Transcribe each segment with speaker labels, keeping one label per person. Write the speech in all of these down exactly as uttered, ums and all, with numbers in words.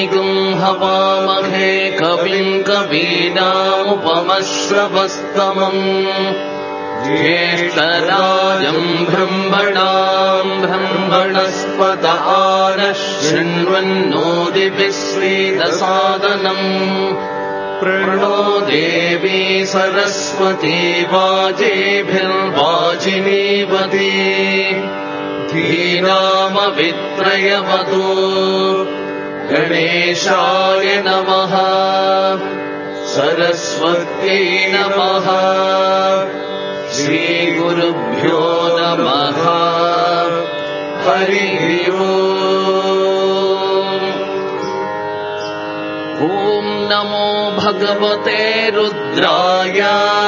Speaker 1: हवामहे कविम् कवीनामुपमश्रवस्तमम् ज्येष्ठराजम् ब्रह्मणाम् ब्रह्मणस्पत आनः शृण्वन्नोदिभिः श्रीदसादनम् प्रणो देवी सरस्वती वाजेभिर्वाजिनीवती धीनामवित्रयवतु गणेशाय नमः सरस्वत्यै नमः श्रीगुरुभ्यो नमः हरिः ओम्। ॐ नमो भगवते रुद्राय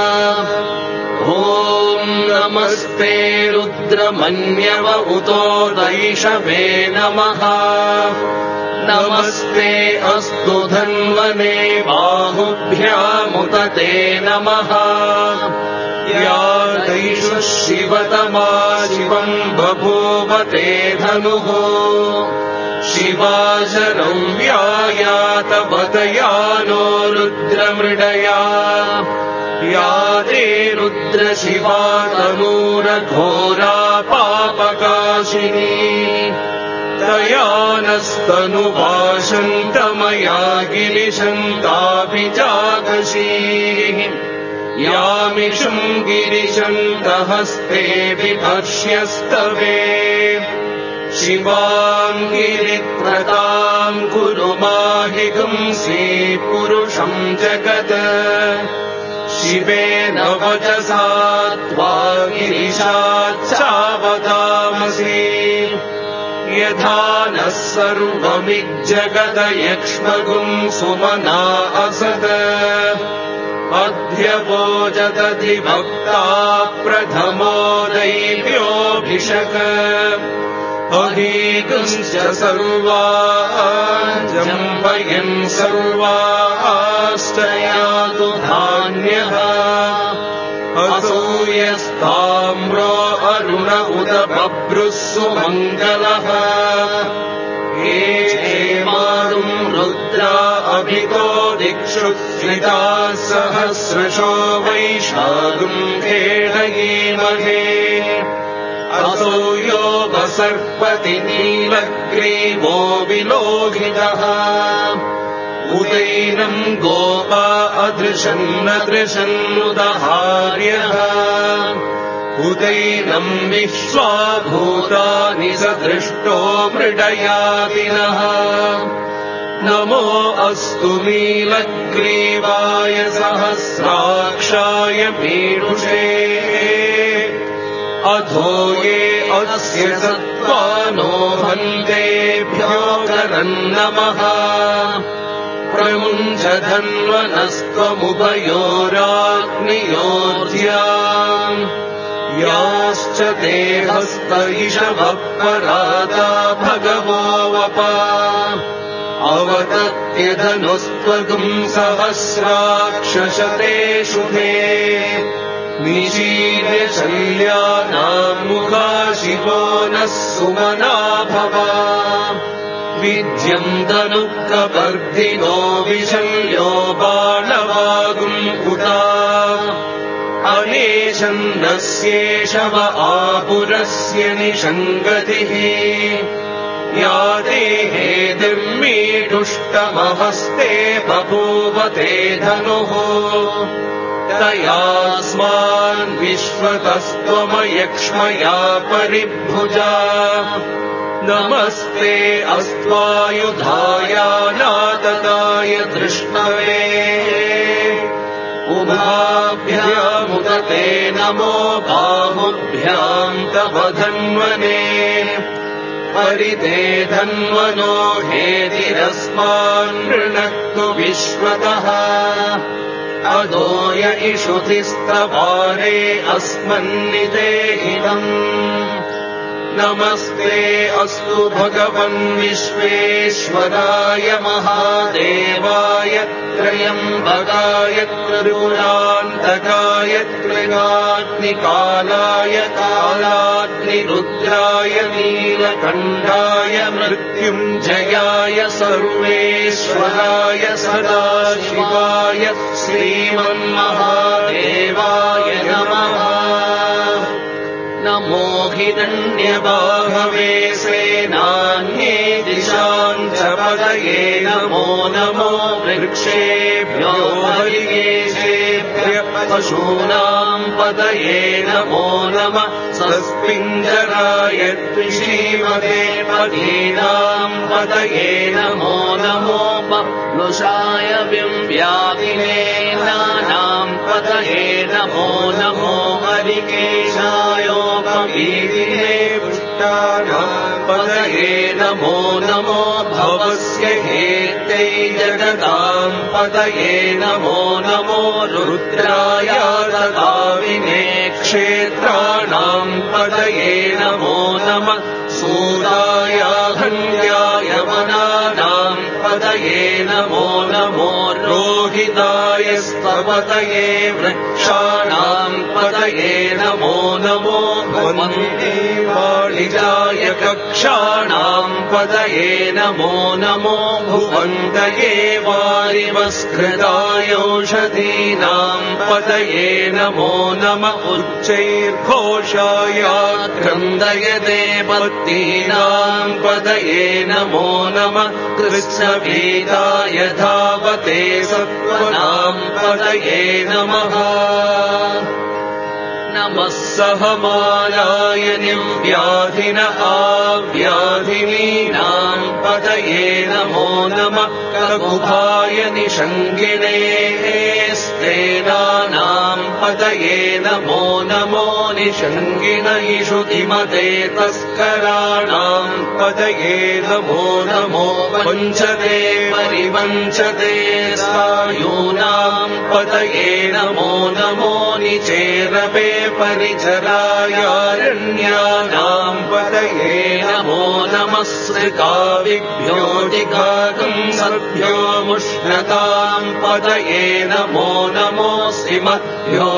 Speaker 1: ॐ नमस्ते रुद्रमन्यव उतो दैषवे नमः नमस्ते अस्तु धन्वने बाहुभ्यामुत ते नमः या दैषुः शिवतमा शिवम् बभूव ते धनुः शिवा शरव्यायातवतया नो रुद्रमृडया या ते रुद्रशिवा तनूरघोरा पापकाशिनी तया नस्तनुभाषन्तमया गिरिशन्ताभिजागशीः यामिषम् गिरिशन्तहस्ते बिभर्ष्यस्तवे शिवाम् गिरित्रताम् कुरु माहिगुंसि पुरुषम् जगत् शिवेन वचसा त्वा गिरिशाच्चावदामसि यथा नः सर्वमिज्जगद यक्ष्मगुम् सुमना असद अध्यवोजदधिभक्ता प्रथमो दैव्योऽभिषक अहीगुंश्च सर्वा जम्बयन् सर्वाश्च यातु धान्यः असूयस्ताम्रो अरुण उद बभ्रुः सुमङ्गलः ये क्षेमारुम् रुद्रा अभितो दिक्षु स्थिताः सहस्रशो वैशाखुम् खेडयेमहे असो योगसर्पति नीलग्रीवो विलोहितः उदैनम् गोपा अदृशन्नदृशन्नुदहार्यः उदैनम् विश्वाभूतानि स दृष्टो मृडयातिनः नमो अस्तु नीलग्रीवाय सहस्राक्षाय पीयूषे अधो ये अस्य सत्त्वानो हन्तेभ्यो करन्नमः प्रमुञ्च धन्वनस्त्वमुभयोराग्नियोर्ध्याम् याश्च ते हस्त इषवः परादा भगवो वपा अवतत्यधनुस्त्वगुम् सहस्राक्षशतेषु ते निशीर्य शल्यानाम् मुखा शिवो नः सुमना भवा विद्यम् धनुःकवर्धिनो विशल्यो बाणवागुम् उदा अनेशन्नस्येषव आपुरस्य निषङ्गतिः या देहे दिर्मीढुष्टमहस्ते बभूवते धनुः तयास्मान् विश्वतस्त्वमयक्ष्मया परिभुजा नमस्ते अस्त्वायुधाय नातदाय धृष्णवे उभाभ्यामुत ते नमो बाहुभ्याम् तव धन्वने परिते धन्वनो हेतिरस्मान् नृणक्तु विश्वतः अदोय इषुधिस्तवारे अस्मन्निदेहिनम् नमस्ते अस्तु भगवन् विश्वेश्वराय महादेवाय त्र्यम्बकाय त्रिपुरान्तकाय त्रिनाग्निकालाय कालाग्निरुद्राय नीलकण्ठाय मृत्युञ्जयाय सर्वेश्वराय सदाशिवाय श्रीमन्महादेवाय नमः। नमो हिरण्यबाहवे सेनान्ये दिशां च पदये नमो नमो वृक्षेभ्यो हरिकेशेभ्यः पशूनां पदये नमो नमः। सस्पिञ्जराय त्रिशीमते पदीनां पदये नमो नमो बभ्लुषाय विंव्यादिने नानां पदये नमो नमो हरिकेशायोपवीदिने पुष्टानां पदये नमो नमो भवस्य हेत्यै जगतां पदये नमो नमो रुद्राय तदाविने क्षेत्राणां पदये नमो नमः। सूराय हन्याय वनानां पदये नमो नमो रोहिताय स्तपतये वृक्षाणां पदये नमो नमो वन्दे वाणिजाय कक्षाणां पदये नमो नमो भुवन्तये वारिवस्कृताय औषधीनां पदये नमो नमः। उच्चैर्घोषाय क्रन्दयते पत्नीनां पदये नमो नमः। कृष्णपीताय धावते सत्त्वनां पदये नमः। नमः सहमानाय निव्याधिन आव्याधिनीनां पदये नमो नमः। ककुभाय निषङ्गिणे स्तेनानां पदये नमो नमो निषङ्गिण इषुतिमते तस्कराणां पदये नमो नमो वञ्चते परिवञ्चते सायूनां पदये नमो नमो निचेरपे परिचरायारण्यानां पदये नमो नमः। श्रिकाविभ्योऽटिकाकं सद्भ्यो मुष्णतां पदये नमो नमो। श्रीमद्भ्यो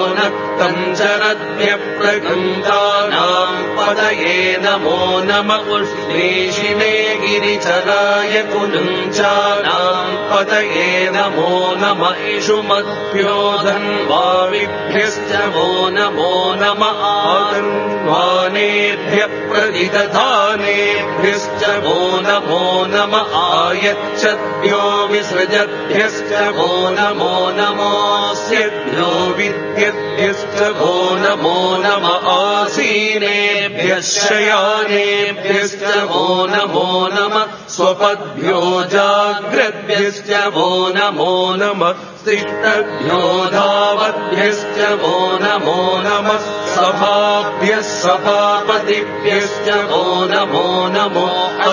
Speaker 1: नक्तञ्चरद्भ्यप्रगन्धानां पदये नमो नमः। उष्णेशिने गिरिचराय कुलुञ्चानां पदये नमो नमः। इषुमद्भ्यो धन्वाविभ्यश्च वो नमो नमः। आतन्वानेभ्यः प्रतिदधानेभ्यश्च वो नमो नमः। आयच्छद्भ्यो विसृजद्भ्यश्च वो नमो नमोऽस्यभ्यो विद्यद्भ्यश्च वो नमो नमः। आसीनेभ्यः शयानेभ्यश्च वो नमो नमः। स्वपद्भ्यो जाग्रद्भ्यश्च वो नमो नमः। तिष्ठद्भ्यो धावद्भ्यश्च वो नमो नमः। सभाभ्यः सभापतिभ्यश्च वो नमो नमो।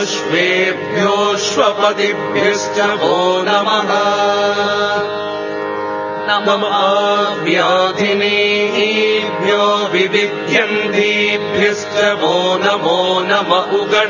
Speaker 1: अश्वेभ्योऽश्वपतिभ्यश्च वो नमः। नमः व्याधिनीभ्यो विविध्यन्तीभ्यश्च वो नमो नमः।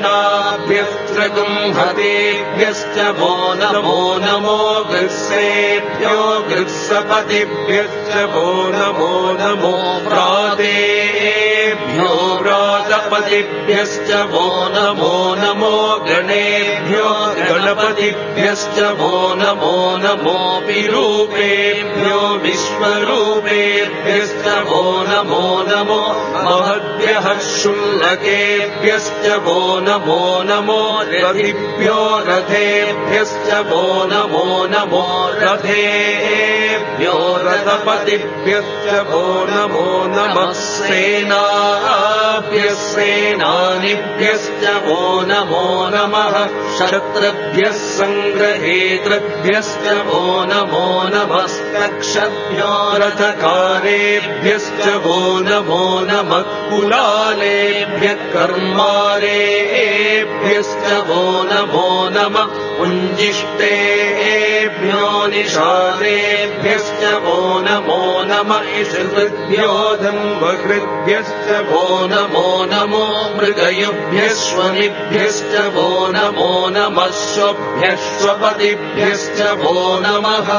Speaker 1: उगणाभ्यस्त्रगुंहतेभ्यश्च वो नमो नमो। गृत्सेभ्यो गृत्सपतिभ्यश्च वो नमो नमो। व्रातेभ्यो व्रातपतिभ्यश्च वो नमो नमो। गणेभ्यो गणपतिभ्यश्च वो नमो नमो। विरूपेभ्यो विश्वरूपेभ्यश्च वो नमो नमो। महद्भ्यः शुल्लकेभ्यश्च वो नमो नमो। रथिभ्यो रथेभ्यश्च वो नमो नमो। रथेभ्यो रथपतिभ्यश्च वो नमो नमः। सेनाभ्यः सेनानिभ्यश्च वो नमो नमः। शत्रुभ्यः सङ्ग्रहेतृभ्यश्च वो नमो नमः। क्षभ्यो रथकारेभ्यश्च वो नमो नमः। कुलालेभ्यः कर्मारेभ्यश्च वो नमो नमः। उञ्जिष्टेभ्यो निषादेभ्यश्च वो नमो नमः। नमः ईशृभ्यो धन्वहृद्भ्यश्च वो नमो नमो मृगयुभ्यश्वनिभ्यश्च वो नमो नमः स्वभ्यश्वपतिभ्यश्च वो नमः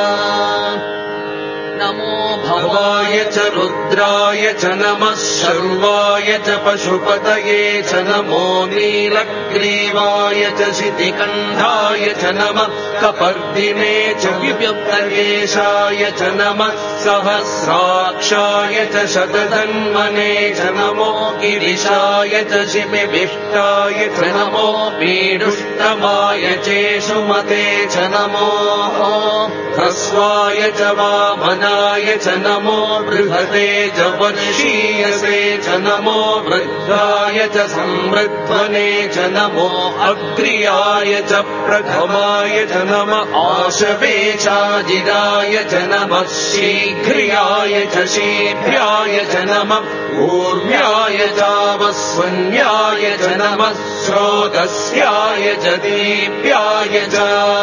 Speaker 1: नमो भवाय च रुद्राय च नमः शर्वाय च पशुपतये च नमो नीलग्रीवाय च शितिकण्ठाय च नमः कपर्दिने च विव्यक्तकेशाय च नमः सहस्राक्षाय च शतधन्वने च नमो गिरिशाय च शिबिविष्टाय च नमो पीडुष्टमाय चेषुमते च नमो ह्रस्वाय च वामनाय च नमो बृहते च वर्षीयसे च नमो वृद्धाय च संवृध्वने च नमो अग्र्याय च प्रथमाय च नमः आशवे चाजिराय च नमः शीघ्र्याय च शीघ्र्याय च नमः ऊर्म्याय चावस्वन्याय च नमः स्रोतस्याय च दीप्याय च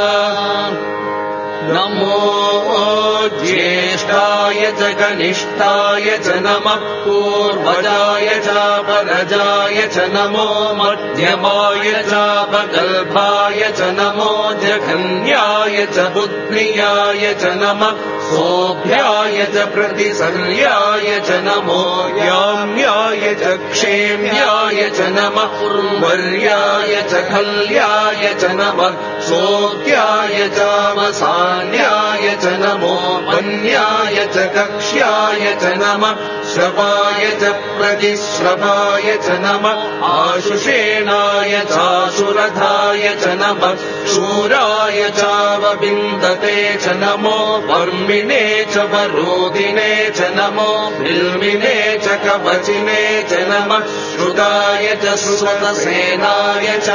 Speaker 1: नमो ज्येष्ठाय च कनिष्ठाय च नमः पूर्वजाय चापरजाय च नमो मध्यमाय चापगल्भाय च नमो जघन्याय च बुद्ध्याय च नमः सोऽभ्याय च प्रतिसर्याय च नमो याम्याय च क्षेम्याय च नमः उर्वर्याय च खल्याय च नमः सोऽत्याय चावसान्याय च नमो वन्याय च कक्ष्याय च नमः श्रवाय च प्रतिश्रवाय च नमः आशुषेणाय चाशुरथाय च नमः शूराय चावबिन्दते च नमो वर्मिणे च वरोधिने च नमो बिल्मिने च कवचिने च नमः श्रुताय च सुसनसेनाय च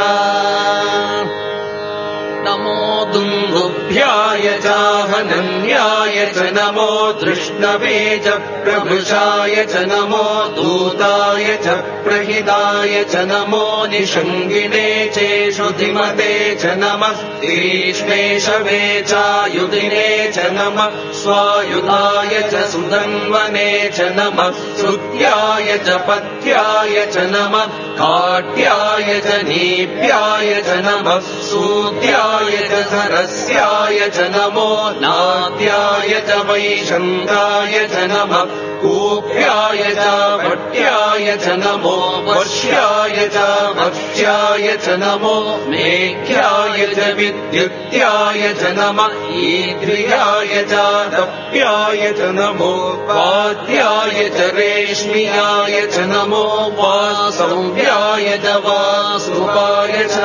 Speaker 1: नमो दुन्दुभ्याय चाहनन्याय च नमो धृष्णवे च प्रभृशाय च नमो दूताय च प्रहिताय च नमो निषङ्गिने चेषुधिमते च नमः तीक्ष्णेशवे चायुधिने च नमः स्वायुधाय च सुधन्वने च नमः श्रुत्याय च पथ्याय च नमः काट्याय च नीप्याय च नमः सूत्याय च सरस्याय च नमो नाद्याय च वैशन्ताय च नमः कूप्याय च भट्याय च नमो वर्ष्याय च भक्ष्याय च नमो मेघ्याय च विद्युत्याय च नमः ईद्रियाय च दप्याय च नमो वाद्याय च रेश्म्याय च नमो वासव्याय च वासुपाय च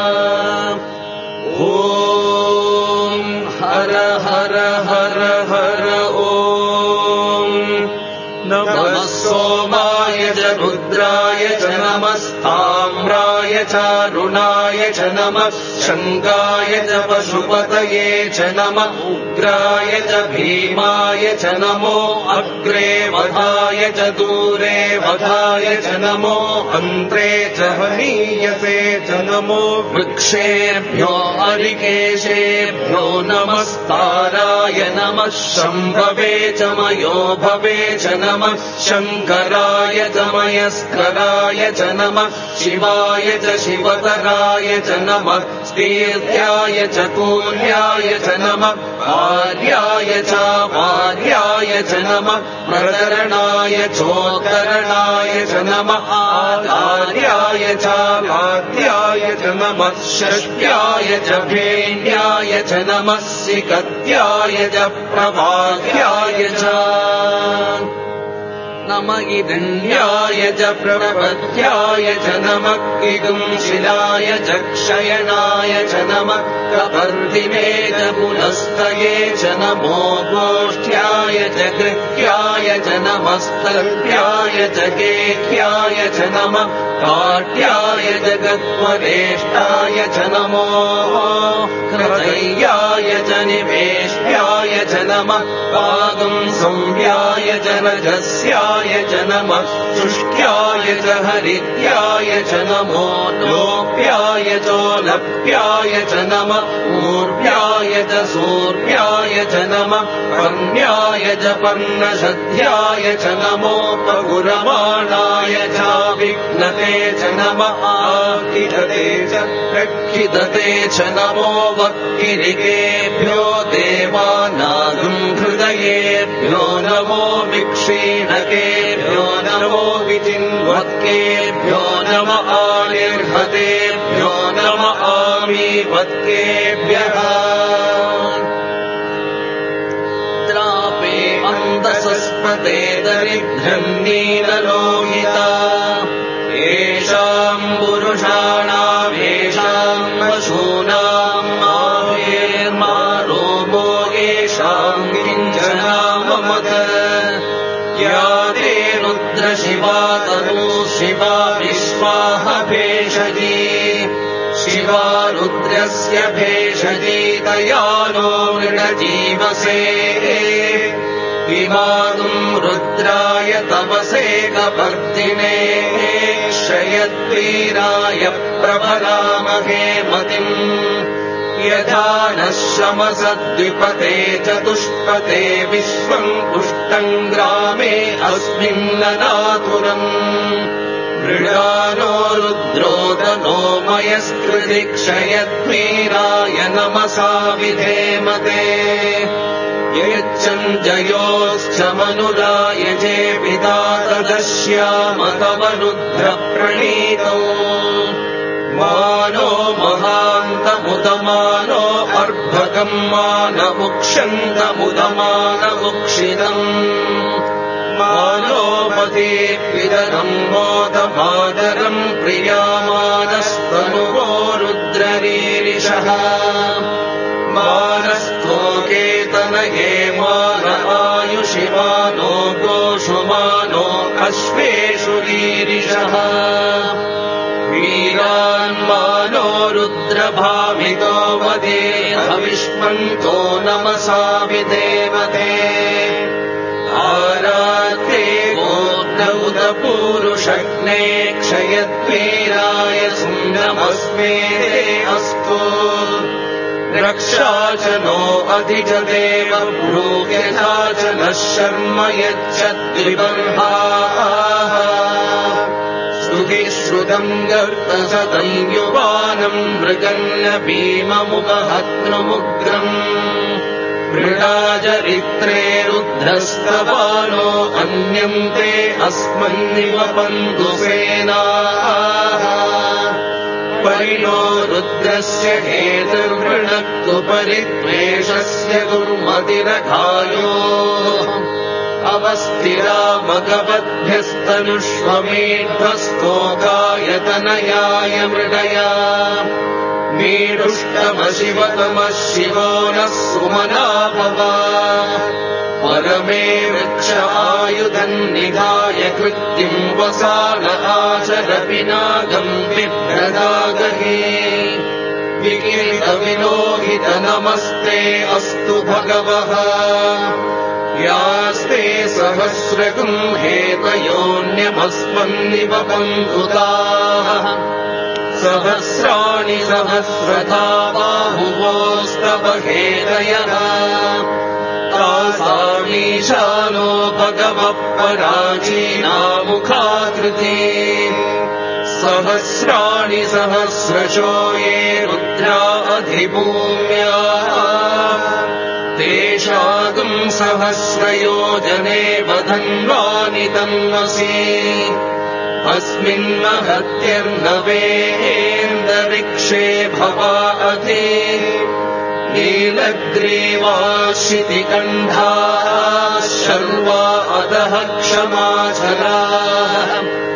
Speaker 1: ॐ हर हर हर हर ॐ नमः सोमाय च रुद्राय च नमस्ताम्राय चारुणाय च नमः शङ्गाय च पशुपतये च नमः उग्राय च भीमाय च नमो अग्रे वधाय च दूरे वधाय च नमो अन्त्रे च हनीयसे च नमो वृक्षेभ्यो हरिकेशेभ्यो नमस्ताराय नमः शम्भवे च मयो भवे च नमः शङ्कराय च मयस्कराय च नमः शिवाय च शिवतराय च नमः स्तीर्थ्याय च तूर्याय च नमः आर्याय च वार्याय च नमः प्रकरणाय चोत्तरणाय च नमः आचार्याय च वाद्याय च नमः षष्ट्याय च भेण्याय च नमः सिकत्याय च प्रवाद्याय च नमः इदन्याय च प्रपद्याय च नमः इदुंशिलाय च क्षयणाय च नमः कपर्दिने च पुनस्तये च नमो गोष्ठ्याय च कृत्याय च नमस्तर्प्याय च गेह्याय च नमः काट्याय च गत्वरेष्ठाय च नमो हृदयाय च निवेश्याय च नमः पादं संव्याय च रजस्याय च नमः शुष्क्याय च हरिद्याय च नमो लोप्याय चोलप्याय च नमः ऊर्व्याय च सूर्व्याय पर्ण्याय च नमः पर्ण्याय च पर्णशध्याय च नमो पगुरमाणाय च विघ्नते च नमः आखिदते च प्रक्षिदते च नमो वक्किरिकेभ्यो देवानागं हृदयेभ्यो नमो विक्षीणकेभ्यो नमो विचिन्वत्केभ्यो नमः आनिर्हतेभ्यो नमः आमीवत्केभ्यः द्रापे अन्तसस्पते दरिद्रं नीललोहिता येषाम् पुरुषाणामेषाम् पशूनाम् माहेर्मारोमो येषाम् किञ्चनाममत या ते रुद्रशिवा तनु शिवा विश्वाह भेषजी शिवा रुद्रस्य भेषजी तयानो मृडजीवसे विमातुम् रुद्राय तपसे कपर्दिने शयद्वीराय प्रबलामहे मतिम् यथा नः शमसद्विपते चतुष्पते विश्वम् पुष्टम् ग्रामे अस्मिन्ननातुरम् मृडानो रुद्रोदनो मयस्कृति क्षयद्वीराय नमसा विधेमते यच्चञ्जयोश्च मनुराय जे पिता तदश्यामतमरुद्रप्रणीतौ मानो महान्तमुदमानो अर्भकम् मानमुक्षन्तमुदमानमुक्षितम् मानो मदीपितरम् मोदमादरम् प्रियामानस्तनुवो रुद्ररीरिषः मानस्थो केतनये मान आयुषि मानो गोषु मानो अश्वेषु रीरिषः वीरान्मानो रुद्रभामितो वदे हविष्मन्तो नमसा विधेमते आरात्रे गोद्धौतपूरुषग्ने क्षयद्वीराय सुन्दमस्मे अस्तु रक्षा च नो अधि च देव भ्रूयथा च नः शर्म यच्छद्विबर्हाः श्रुतिश्रुतम् गर्तसतम् युवानम् मृगन्न भीममुपहत्नुमुग्रम् मृडाचरित्रे रुद्रस्तवानो अन्यम् ते अस्मन्निव बन्धुसेनाः परिणो रुद्रस्य हेतुर्वृणक्तु परिद्वेषस्य दुर्मतिरघायो अवस्थिरा मगवद्भ्यस्तनुष्वमेध्वस्तोकायतनयाय मृडया मीडुष्टमशिवतमः शिवो नः सुमना भवा परमे वृक्ष आयुधम् निधाय कृत्तिम् वसान आचरपिनागम् बिभ्रदागहे विकीर्तविलोहित नमस्ते अस्तु भगवः यास्ते सहस्रगुम् हेतयोऽन्यमस्मन्निव बन्धुताः सहस्राणि सहस्रथा बाहुवोस्तव हेतयः तासामीशानो भगवः पराचीनामुखाकृति सहस्राणि सहस्रशो ये रुद्रा अधिभूम्याः तेषागुम् सहस्रयोजने वधन्वानि तन्वसि अस्मिन्महत्यर्नवेन्दरिक्षे भवा अधि नीलग्रीवाशितिकण्ठाः शर्वा अधः क्षमाचलाः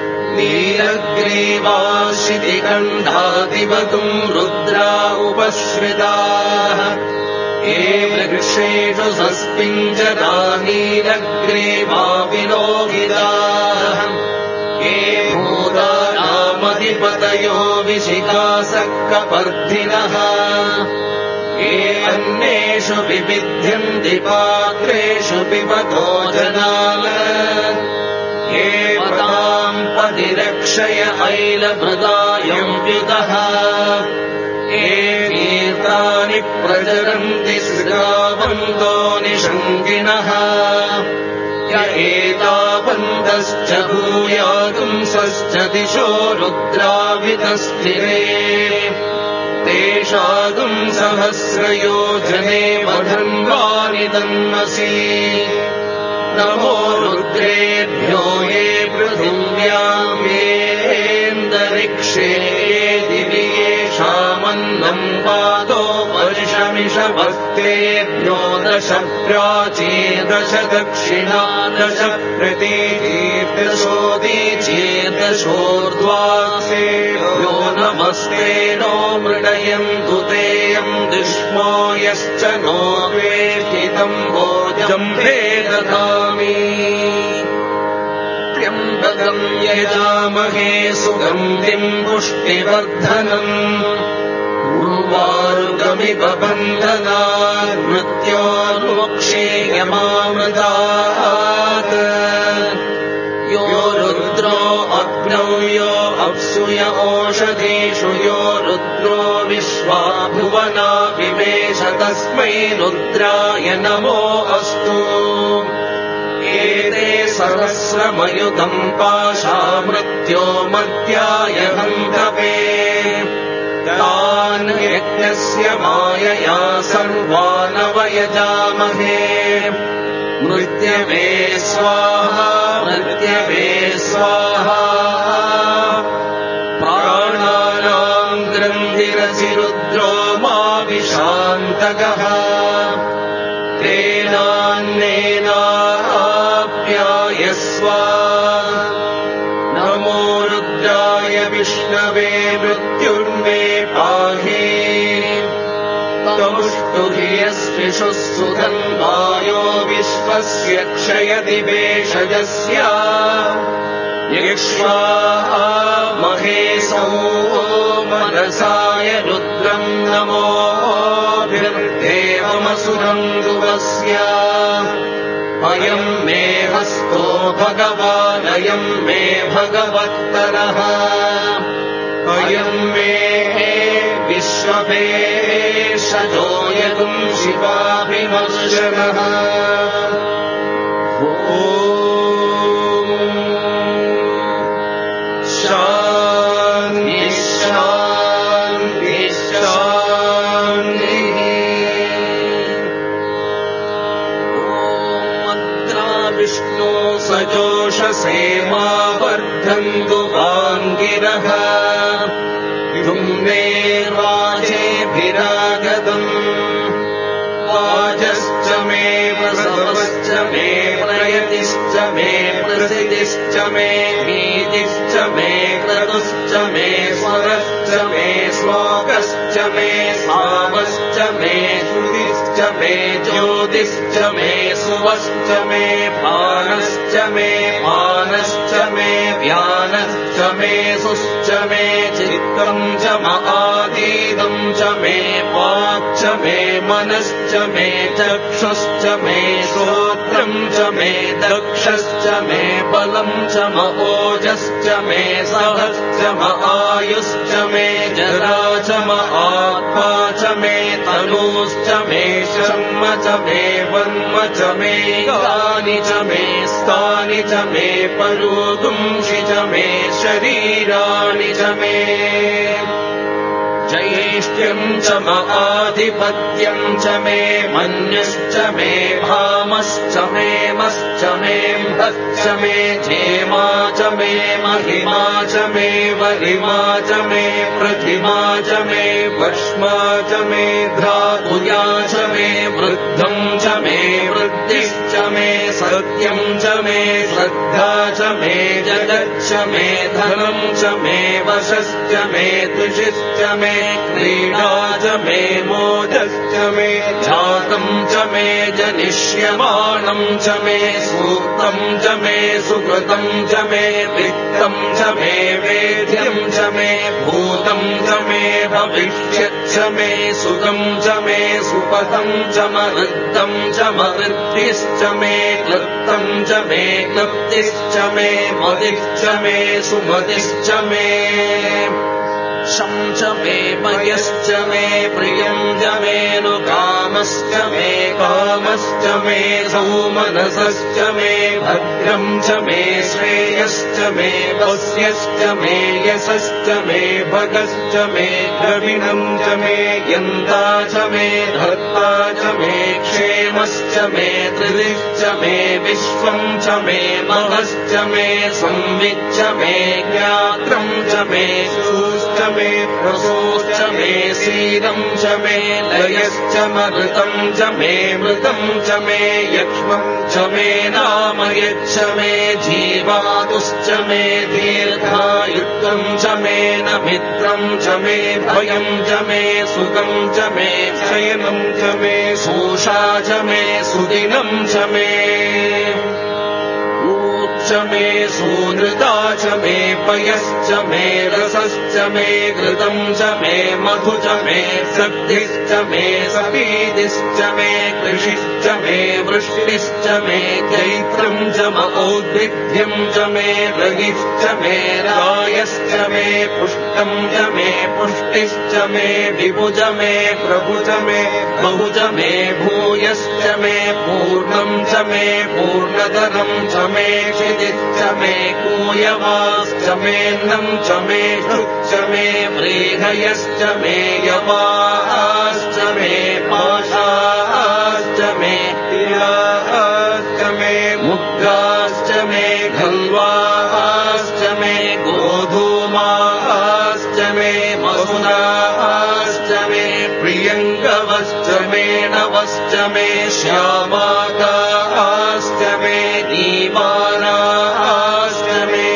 Speaker 1: नीलग्रीवाशितिकण्ठादिवतुम् रुद्रा उपश्रिताः ये वृक्षेषु सस्पिञ्जरा नीलग्रीवा विलोहिताः ये भूतानामधिपतयो विशिखासक्कपर्धिनः ये अन्येषु विविध्यन्ति पात्रेषु पिबतो जनाल ये पदाम् पदिरक्षय ऐलमृदायम् व्युतः ये कीर्तानि प्रचरन्ति सृगाव एतावन्तो निशङ्किनः य एतावन्तश्च भूयागुंसश्च दिशो रुद्रावितस्थिरे तेषागुंसहस्रयोजने वधन्वानि तन्मसि नमो रुद्रेभ्यो ये पृथिव्याम् येऽन्तरिक्षे दिवि येषामन्नम् पादो वर्षमिषभक्तेभ्यो दश प्राचीर्दश दक्षिणा दश प्रतीचीर्दशोदीचीर्दशोर्ध्वासेभ्यो नमस्ते नो मृडयन्तु तेऽयम् दुष्मो यश्च नो वेष्टितम् भोजम् भेदधामि त्र्यम्बकम् यजामहे सुगन्धिम् पुष्टिवर्धनम् उर्वारुकमिव बन्धनात् मृत्योर्मोक्षेयमामृतात् यो रुद्रो अग्नौ यो अप्सुय ओषधीषु यो रुद्रो विश्वा भुवना विवेश तस्मै रुद्राय नमो अस्तु एते सहस्रमयुतम् पाशा मृत्यो मद्याय हन्तवे तान् यज्ञस्य मायया सर्वानवयजामहे मृत्यवे स्वाहा मृत्यवे स्वाहा प्राणानाम् ग्रन्थिरसि रुद्रो मा विशान्तकः तेनान्नेनाप्यायस्व नमो रुद्राय विष्णवे मृत्युर्मे पाहि तमुष्टुहि यस्विषुः सुधन्वायो विश्वस्य क्षयति भेषजस्य यक्ष्वा महेशौ मनसाय रुद्रम् नमोऽभिर्देवमसुरम् ध्रुवस्य अयम् मे हस्तो भगवानयम् मे भगवत्तरः अयम् मे विश्वभेषजो यगुम् शिवाभिमर्शनः ॐ शान्ति शान्ति शान्तिः विष्णो सजोषसे मा वर्धन्तु वाङ्गिरः धुम्नेर्वाजेभिरागतम् वाजश्च मे वसवश्च मे प्रयतिश्च मे प्रसिद्धिश्च मे नीतिश्च मे क्रतुश्च मे स्वरश्च मे श्लोकश्च मे सामश्च मे श्रुतिश्च मे ज्योतिश्च मे सुवश्च मे भानश्च मे मानश्च मे व्यानश्च मे सुश्च मे चित्तम् च महादीदम् च मे वाक् च मे मनश्च मे चक्षुश्च मे श्रोत्रम् च मे दक्षश्च मे बलम् च महोजश्च मे सहश्च महायुश्च मे जरा च महात्मा च मे तनूश्च मे शर्म च मे वर्म च मे गानि च मे स्थानि च मे परोगुंषि च मे शरीराणि च मे जैष्ठ्यम् च महाधिपत्यम् च मे मन्युश्च मे भामश्च मे मश्च मे भच्च मे क्षेमा च मे महिमा च मे वरिमा च मे प्रतिमा च मे वक्ष्मा च मे धातुया च मे वृद्धम् च मे वृद्धिश्च मे सत्यम् च मे श्रद्धा च मे जगच्च मे धनम् च मे वशश्च मे तुषिश्च मे क्रीडा च मे मोदश्च मे जातम् च मे जनिष्यमाणम् च मे सूक्तम् च मे सुकृतम् च मे वित्तम् च मे वेद्यम् च मे भूतम् च मे भविष्यच्च मे सुखम् च मे सुपथम् च मरुद्धम् च मवृद्धिश्च मे क्लृप्तम् च मे क्लृप्तिश्च मे मदिश्च मे सुमतिश्च मे वक्षं च मे मयश्च मे प्रियं च मे नु कामश्च मे कामश्च मे सौमनसश्च मे भद्रं च मे श्रेयश्च मे वस्यश्च मे यशश्च मे भगश्च मे द्रविणं च मे यन्ता च मे धर्ता च मे क्षेमश्च मे त्रिदिश्च मे विश्वं च मे महश्च मे संविच्च मे ज्ञात्रं च मे शूश्च मे प्रसोश्च मे सीदं च मे लयश्च मृतं च मे मृतं च मे यक्ष्मं च मे नाम यच्च मे जीवातुश्च मे दीर्घायुत्वं च मे न मित्रं च मे भयं च मे सुखं च मे शयनं च मे शोषा च मे सुदिनं च मे च मे सूनृता च मे पयश्च मे रसश्च मे घृतं च मे मधु च मे शक्तिश्च मे सपीतिश्च मे कृषिश्च मे वृष्टिश्च मे चैत्रं च मौद्भिद्यं च मे रगिश्च मे रायश्च मे पुष्टं च मे पुष्टिश्च मे विभुज मे प्रभुज मे बहुज मे भूयश्च मे पूर्णं च मे पूर्णतरं च मे च मे कूयवाश्च मेऽन्नं च मे शुच्च मे व्रीहयश्च मे यवाश्च मे पाशाश्च मे तिलाश्च मे मुद्राश्च मे खल्वाश्च मे गोधूमाश्च मे मसुराश्च मे प्रियङ्गवश्च मे नवश्च मे श्यामाकाश्च मे दीवानाश्च मे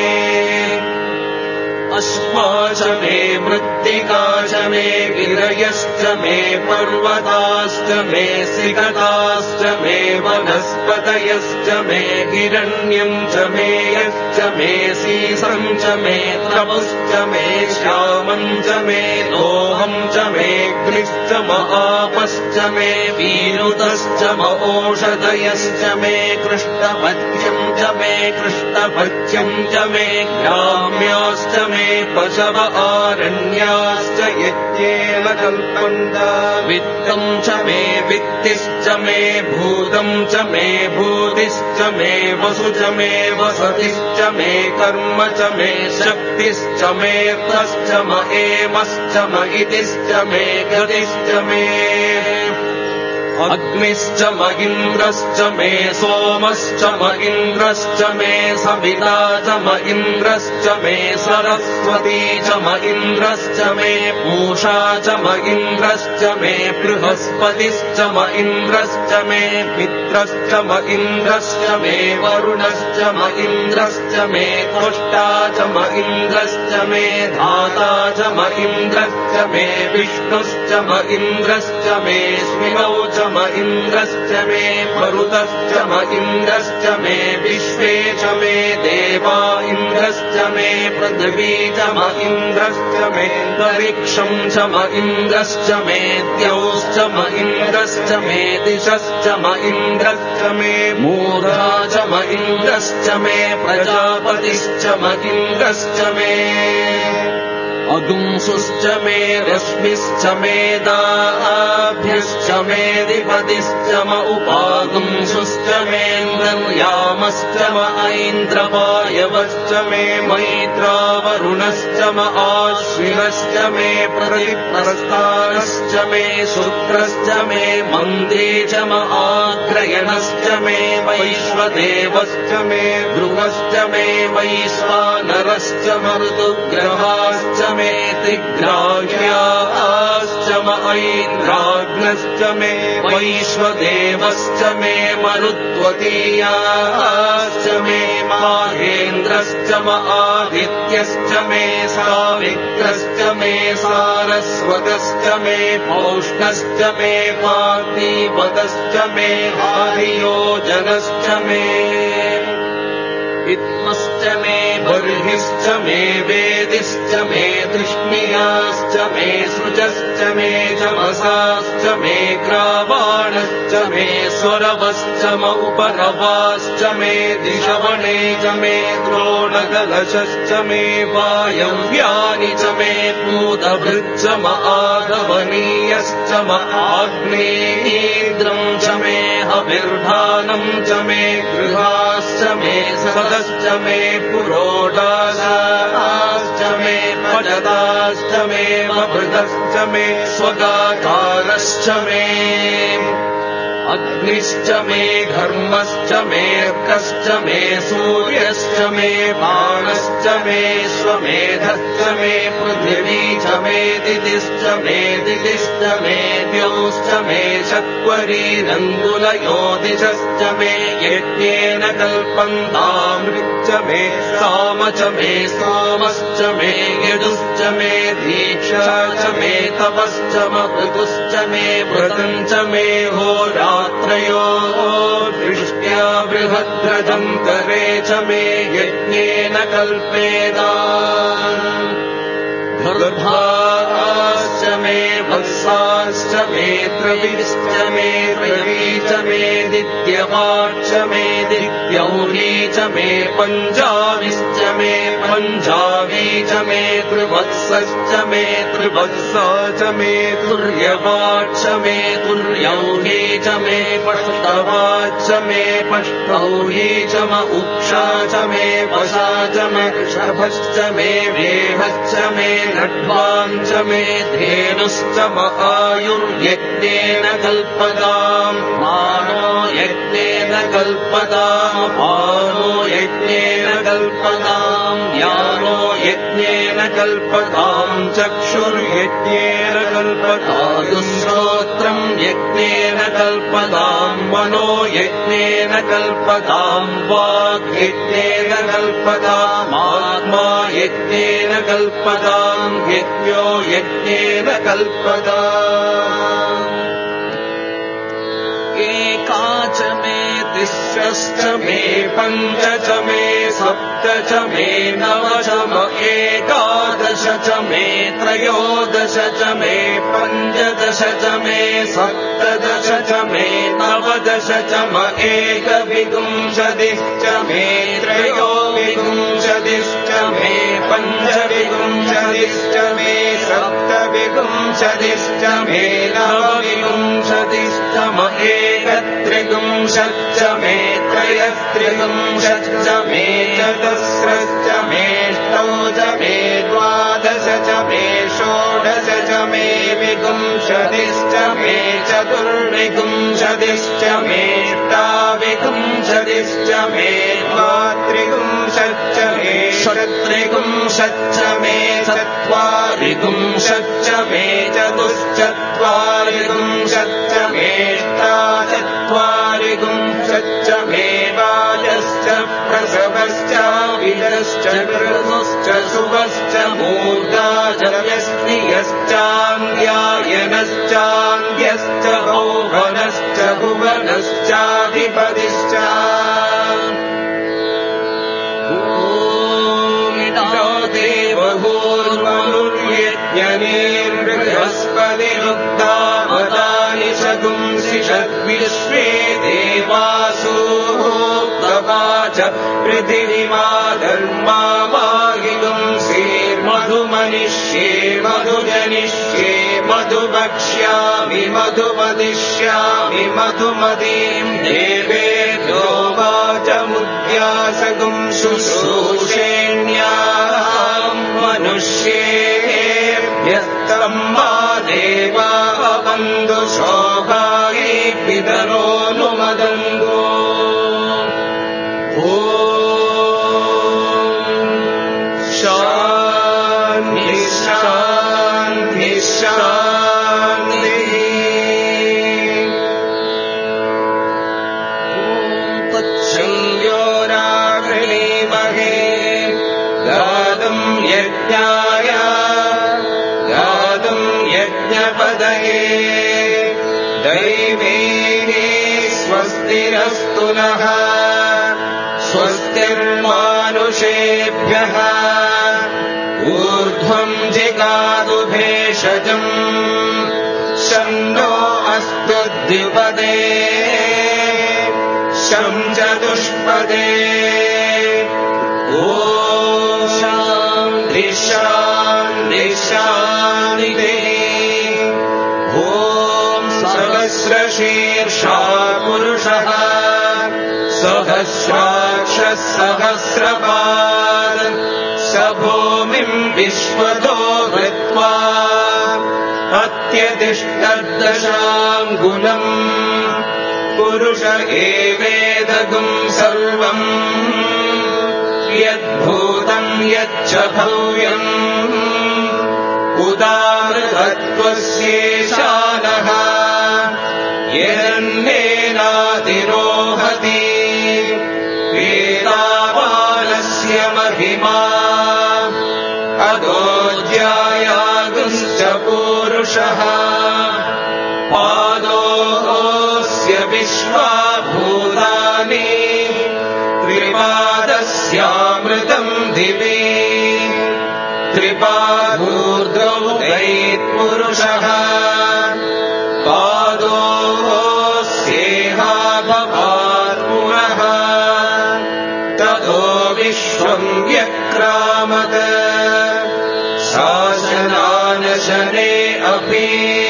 Speaker 1: अश्मा च मे मृत्तिका च मे गिरयश्च मे पर्वताश्च मे सिकताश्च मे वनस्पतयश्च मे हिरण्यं च मे यश्च मे सीसं च मे तपुश्च मे श्यामं च मे लोहं च मे ग्निश्च महापश्च मे वीरुतश्च मओषधयश्च मे कृष्णपथ्यं च मे कृष्णपथ्यं च मे ग्राम्याश्च मे पशव आरण्याश्च यज्ञेन कल्पन्त वित्तं च मे वित्तिश्च मे भूतं च मे भूतिश्च मे वसु च मे वसतिश्च मे कर्म च मे शक्तिश्च मे तश्च म एमश्च म इतिश्च मे गतिश्च मे अग्निश्च म इन्द्रश्च मे सोमश्च म इन्द्रश्च मे सविता च म इन्द्रश्च मे सरस्वती च म इन्द्रश्च मे पूषा च म इन्द्रश्च मे बृहस्पतिश्च म इन्द्रश्च मे मित्रश्च म इन्द्रश्च मे वरुणश्च म इन्द्रश्च मे त्वष्टा च म इन्द्रश्च मे धाता च म इन्द्रश्च मे विष्णुश्च म इन्द्रश्च मे स्मिनौ च म इन्द्रश्च मे मरुतश्च म इन्द्रश्च मे विश्वे च मे देवा इन्द्रश्च मे पृथिवी च म इन्द्रश्च मे अन्तरिक्षं च म इन्द्रश्च मे द्यौश्च म इन्द्रश्च मे दिशश्च म इन्द्रश्च मे मूढा च म इन्द्रश्च मे प्रजापतिश्च म इन्द्रश्च मे अगुंसुश्च मे रश्मिश्च मे दाभ्यश्च मे दिपतिश्च म उपागुंसुश्च मे निर्यामश्च म ऐन्द्रवायवश्च मे मैत्रावरुणश्च म आश्विनश्च मे प्रतिप्रस्थानश्च मे शुक्रश्च मे मन्दी च म आग्रयणश्च मे वैश्वदेवश्च मे ध्रुवश्च मे वैश्वानरश्च म ऋतुग्रहाश्च मे त्रिग्राह्याश्च म ऐन्द्राग्नश्च मे वैश्वदेवश्च मे मरुत्वतीयाश्च मे माहेन्द्रश्च म आदित्यश्च मे सावित्रश्च मे सारस्वतश्च मे पौष्णश्च मे पार्थिवतश्च मे आर्योजनश्च मे विद्मश्च मे बर्हिश्च मे वेदिश्च मे तृष्णियाश्च मे सृजश्च मे जमसाश्च मे ग्रावाणश्च मे स्वरवश्च म उपरवाश्च मे दिशवणे च मे द्रोणकलशश्च मे वायव्यानि च मे पूतभृच्च म आगमनीयश्च म आग्नेयीद्रम् च मे हविर्धानम् च मे गृहाश्च मे सदश्च मे पुरोडाशाश्च मे पजदाश्च मे मभृतश्च मे स्वगाकारश्च मे अग्निश्च मे घर्मश्च मे अर्कश्च मे सूर्यश्च मे बाणश्च मे स्वमेधश्च मे पृथिवी च मे दिदिश्च मे दिदिश्च मे द्यौश्च मे चत्वरीरङ्गुलयोदिशश्च मे यज्ञेन कल्पन्तामृच्च मे साम च मे सोमश्च मे यजुश्च मे दीक्षा च मे तपश्च मृतुश्च मे व्रतम् च मे होरा त्रयो दृष्ट्या बृहद्रजन्तरे च मे यज्ञेन कल्पेदा गर्भाश्च मे वत्साश्च मे द्रविश्च मे द्रवी च मे दिद्यवाच्च मे दिद्यौली च मे पञ्जाविश्च मे पञ्जावी च मे त्रिवत्सश्च मे त्रिवत्सा च मे तुर्यवाच्च मे तुर्यौली च मे पष्टवाच्च मे पष्टौली च म उक्षा च मे वशा च मे ऋषभश्च मे वेहश्च मे नड्वाम् च मे धेनुश्च म आयुर्यज्ञेन कल्पताम् मानो यज्ञेन कल्पताम् पानो यज्ञेन कल्पताम् ज्ञानो यज्ञेन कल्पताम् चक्षुर्यज्ञेन कल्पताम् श्रोत्रम् यज्ञेन कल्पताम् मनो यज्ञेन कल्पताम् वाक् यज्ञेन कल्पताम् आत्मा यज्ञेन कल्पताम् यज्ञो यज्ञेन कल्पताम् एका च मे तिस्रश्च मे पञ्च च मे सप्त च मे नव च म एकादश च मे त्रयोदश च मे पञ्चदश च मे सप्तदश च मे नवदश च म एकविंशतिश्च मे त्रयोविंशतिश्च मे पञ्चविंशतिश्च मे सप्तविंशतिश्च मे नवविंशतिश्च म एकत्रिंशच्च मे त्रयस्त्रिंशच्च मे चतुस्रश्च मेष्टौ च मे द्वादश च मे षोडश च मे विंशतिश्च मे चतुर्विंशतिश्च मेष्टाविंशतिश्च मे द्वात्रिंशच्च मे षट्त्रिंशच्च मे चत्वारिंशच्च मे चतुश्चत्वारिंशच्च मेष्टाचत्वारिंशच्च मे वाजश्च प्रसवश्च विदश्च ऋतुश्च शुभश्च मूर्धा च व्यस्नियश्चान्द्यायनश्चान्द्यश्च भौवनश्च भुवनश्चाधिपतिश्च देवभूर्वनुर्यज्ञनेर्बृहस्पतिरुक्तावतानि शगुंसिषद्विश्वे देवासु तवाच पृथिवीमाधर्मा वागिगुंसेर्मधुमनिष्ये मधुजनिष्ये मधुवक्ष्यामि मधुवदिष्यामि मधुमतीम् देवेभ्यो वाचमुद्यासगुं शुश्रूषेण्याम् मनुष्येभ्यस्तम् मा देवा बन्धु शोभाये पितरो नुमदन्तो ॐ शान्ति शान्ति शान्तिः ॐ तच्छयोरावृणीमहे गातुम् यज्ञाय गातुम् यज्ञपदये दैवेः स्वस्तिरस्तु नः स्वस्तिर्मानुषेभ्यः ऊर्ध्वम् जिगातु भेषजम् शं नो अस्तु द्विपदे शं चतुष्पदे ॐ शान्ति शान्ति शान्तिः ॐ सहस्रशीर्षा पुरुषः सहस्राक्षः सहस्रपाद स भूमिम् विश्वतो हृत्वा अत्यतिष्ठद्दशाङ्गुलम् पुरुष एवेदगुम् सर्वम् यद्भूतम् यच्च भव्यम् उदामृतत्वस्येशानः यदन्नेनातिरोहति वेदावानस्य महिमा अदोज्यायागुश्च पूरुषः पादोऽस्य विश्वाभूतानि त्रिपादस्यामृतम् दिवि त्रिपादूर्ध्वौ दैत्पुरुषः पादोऽस्येहा भवात् पुनः ततो विश्वम् व्यक्रामत शासनानशने अपि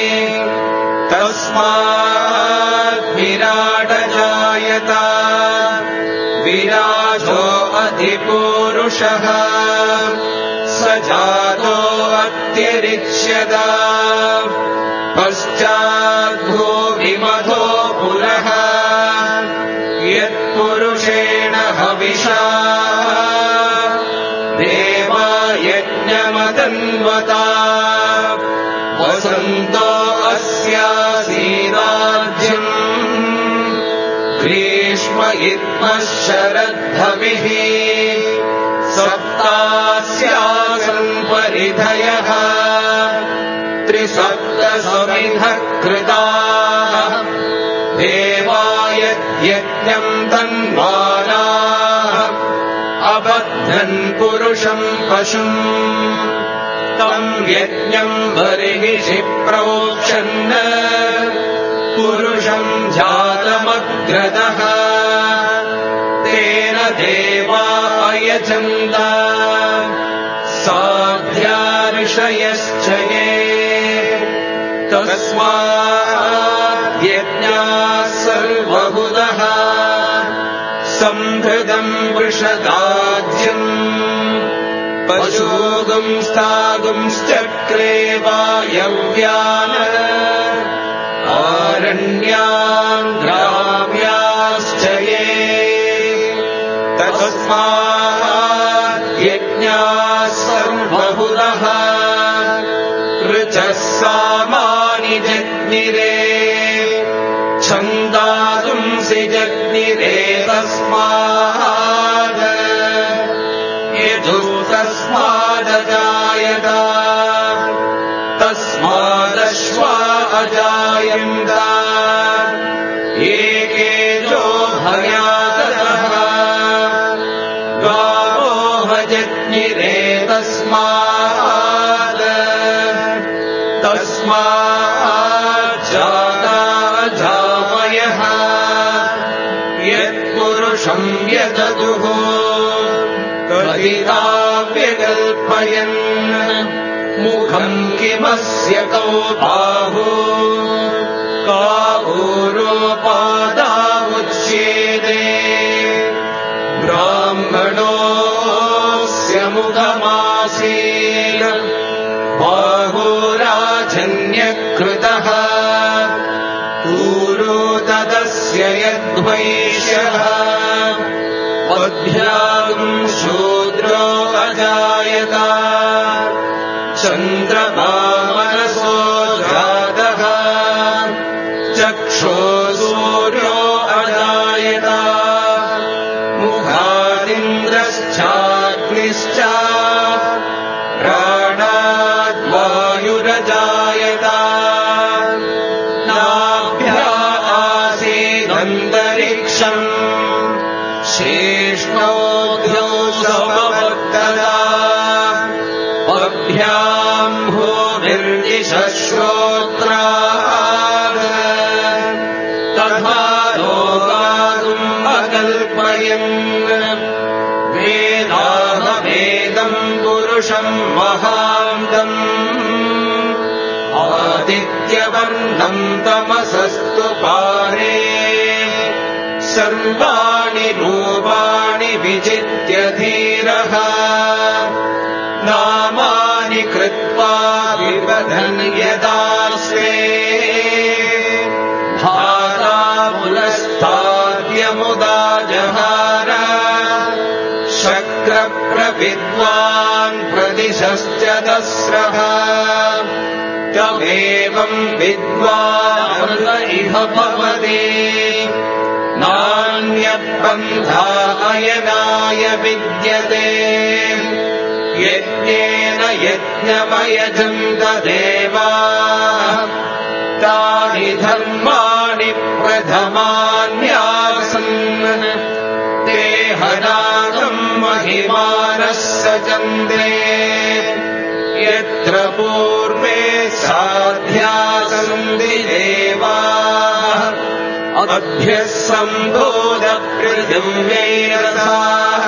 Speaker 1: तस्मात् विराट जायत विराजो अधिपूरुषः स जातो अत्यरिच्यत पश्चाद्भूमिमधो पुनः यत्पुरुषेण हविषा देवा यज्ञमतन्वता वसन्तो अस्यासीदाज्यम् ग्रीष्म इत्मः शरद्धविः सप्तास्यासन् परिधयः त्रिसप्तसमिधः कृताः देवा यज्ञम् तन्वानाः अबध्नन् पुरुषम् पशुम् तम् यज्ञम् बर्हिषि प्रोक्षन् पुरुषम् जातमग्रतः तेन देवा अयजन्त साध्या ऋषयश्च ये तस्मात् यज्ञाः सर्वभूतः संहृतम् वृषदाज्यम् पशूगुंस्तागुंश्चक्रे वायव्यान् आरण्यान् ग्राम्याश्च ये तस्मात् यज्ञाः सर्वभूतः ऋचः सामानि जज्ञिरे छन्दांसि जज्ञिरे तस्मात् यजुस्तस्मादजायत तस्मादश्वा अजायन्त एकेजो भयातः गावो भजज्ञिरे तस्मात् तस्माज्जाता अजामयः यत्पुरुषम् व्यदतुः कथिता व्यकल्पयन् मुखम् किमस्य कौ बाहु कावोरोपादामुच्येते ब्राह्मणोऽस्य मुखमासीत् बाहुराजन्यकृतः पूरो तदस्य यद्वैश्यः पद्भ्याम् शूद्रो अजायत चन्द्रमा मनसो जातः चक्षो सूर्यो अजायत मुखादिन्द्रश्चाग्निश्च प्राणाद्वायुरजायत नाभ्या आसीदन्तरिक्षम् शेष विष्णोऽध्यो समवर्तदा पभ्याम् भूमिर्दिशश्रोत्राः तथा लोकानुम् अकल्पयन् वेदाहमेदम् पुरुषम् महान्तम् आदित्यवर्णम् तमसस्तु पारे सर्वाणि रूपाणि विजित्य धीरः नामानि कृत्वा विवदन् यदा स्वे भाता पुनस्ताद्यमुदा जहार शक्रप्रविद्वान् प्रदिशश्च दस्रः तमेवम् विद्वान् इह भवति नान्यपन्थायनाय विद्यते यज्ञेन यज्ञमयजन्त देवाः तानि धर्माणि प्रथमान्यासन् ते हनागम् महिमानः सचन्दे यत्र पूर्वे साध्यासन्ति देवाः अभ्यः सम्भोदपृथिव्यैरसाः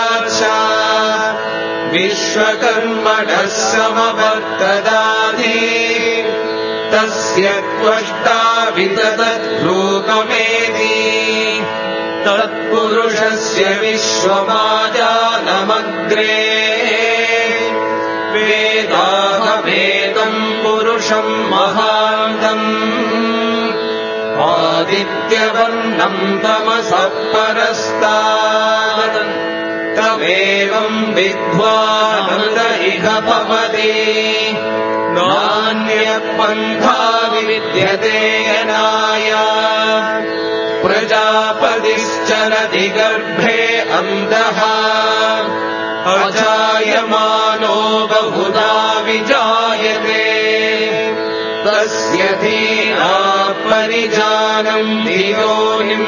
Speaker 1: विश्वकर्मणः समवर्तदाधि तस्य त्वष्टा विततद्रूपमेति तत्पुरुषस्य विश्वमाजानमग्रे वेदाहमेदम् पुरुषम् महान्तम् आदित्यवर्णम् तमसः परस्तात् तमेवम् विद्वानमृत इह भवति नान्यपन्था विद्यते यनाय प्रजापतिश्चरति गर्भे अन्धः अजायमानो बहुधा विजायते तस्य धीरा परिजानन्ति योनिम्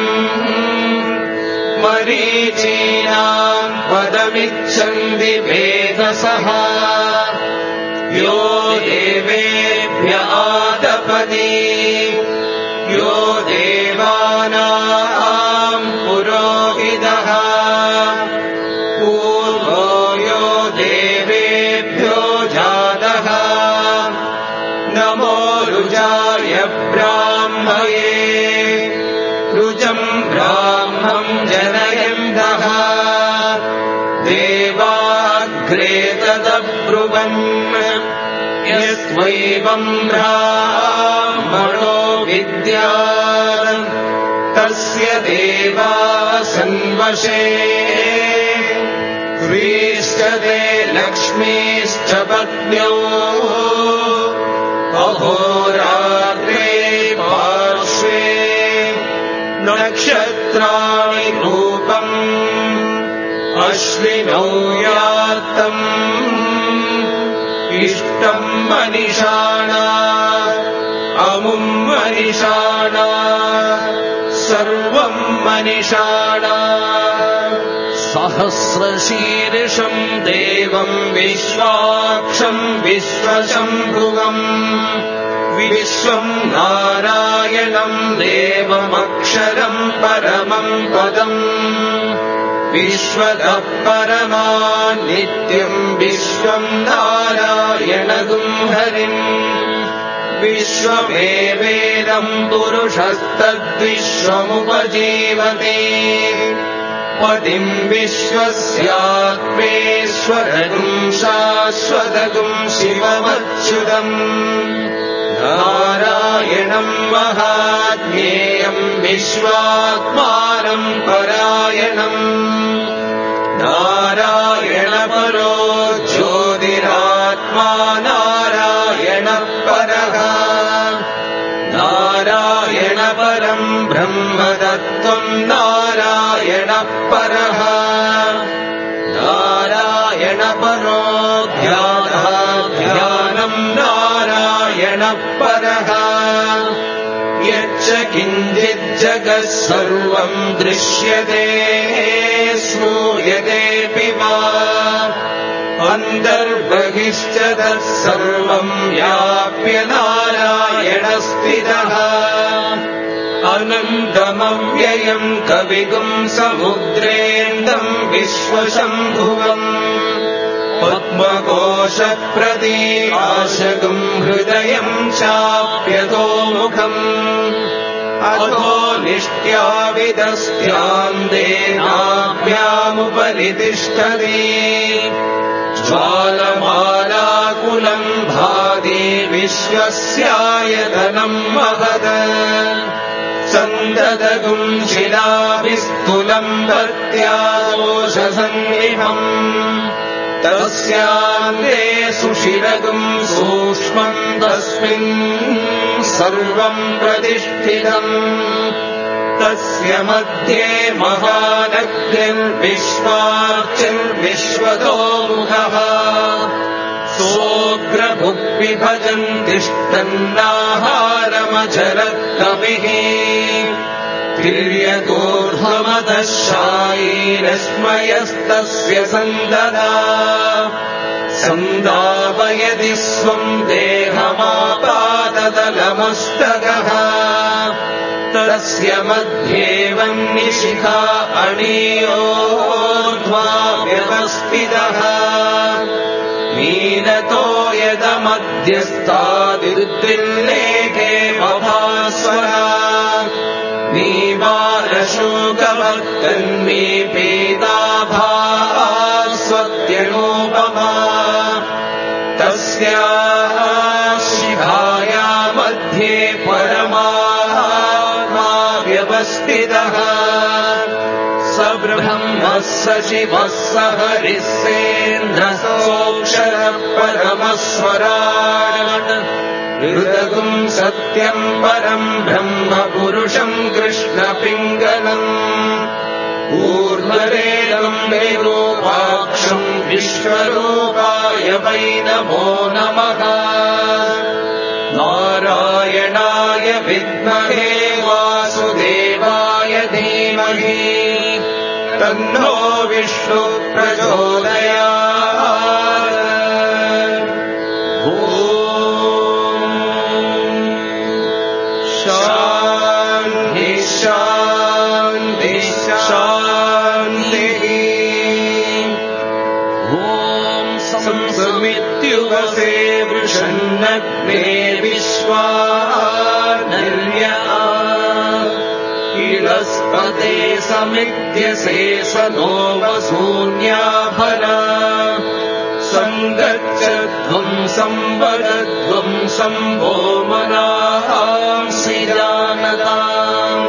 Speaker 1: मरीचीनाम् पदमिच्छन्ति वेदसः यो देवेभ्य आदपति यो देवानाम् पुरोहितः पूर्वो यो देवेभ्यो जातः नमो रुजाय ब्राह्मये रुजम् ब्राह्मम् जनयन्तः देवाग्रे तदब्रुवन् यस्त्वैवम् ब्राह्मणो विद्यात् तस्य देवा सन्वशे स्त्रीश्च ते लक्ष्मीश्च पत्न्यो अहोरात्रे पार्श्वे नक्षत्राणि रूपम् अश्विनौ यातम् इष्टम् मनिषाणा अमुम् मनिषाणा सर्वम् मनिषाणा सहस्रशीर्षम् देवम् विश्वाक्षम् विश्वशम्भुवम् विश्वम् नारायणम् देवमक्षरम् परमम् पदम् विश्वतः परमान् नित्यम् विश्वम् नारायणगुम् हरिम् विश्वमेवेदम् पुरुषस्तद्विश्वमुपजीवति पतिम् विश्वस्यात्मेश्वरगुम् शाश्वतगुम् शिवमच्युतम् नारायणम् महाज्ञेयम् विश्वात्मानम् परायणम् नारायणपरो ज्योतिरात्मा नारायणः परः नारायणपरम् ब्रह्मतत्त्वम् नारायणः परः नारायणपरो ध्यानः ध्यानम् नारायणः परः यच्च किञ्चिज्जगः सर्वम् दृश्यते श्रूयतेऽपि वा अन्तर्बहिश्च तत्सर्वम् व्याप्य नारायणस्थितः अनन्तमव्ययम् कविगुम् समुद्रेन्दम् विश्वशम्भुवम् पद्मकोशप्रतीकाशगुम् हृदयम् चाप्यतोमुखम् अथो निष्ट्याविदस्त्यान्देनाभ्यामुपरि तिष्ठति ज्वालमालाकुलम् भाति विश्वस्यायतनम् महत् सन्ददगुम् शिलाभिस्तुलम् भक्त्यादोषसन्निभम् तस्यान्ते सुशिरगुम् सूक्ष्मम् तस्मिन् सर्वम् प्रतिष्ठितम् तस्य मध्ये महानग्निर्विश्वार्चिर्विश्वतोमुखः सोऽग्रभुग्विभजन् तिष्ठन्नाहारमचरत्कविः तिर्यतोर्ध्वमतः शायीरश्मयस्तस्य सन्ददा सन्दापयति स्वम् देहमापादतलमस्तकः तस्य मध्येवन्निशिखा अणीयोर्ध्वा व्यवस्थितः मीनतो यदमध्यस्तादिर्दिल्लेखे मभास्वरा नीवारशोकवर्तन्मी पीताभास्वत्यनोपमा तस्याः शिखाया मध्ये परमात्मा व्यवस्थितः स ब्रह्मः स शिवः स हरिः सेन्द्रः सोऽक्षरः परमस्वराट् हृदगुम् सत्यम् परम् ब्रह्म पुरुषम् कृष्णपिङ्गलम् ऊर्ध्वरेदम् विरूपाक्षम् विश्वरूपाय वै नमो नमः नारायणाय विद्महे वासुदेवाय धीमहि तन्नो विष्णु प्रचोदयात् शान्ति शान्ति शान्तिः ॐ संसमित्युवसे वृषन्नग्ने विश्वानर्या इलस्पते समित्यसे स नो वसून्याभरा सङ्गच्छध्वम् संवदध्वम् सम्भो मनांसि जानताम्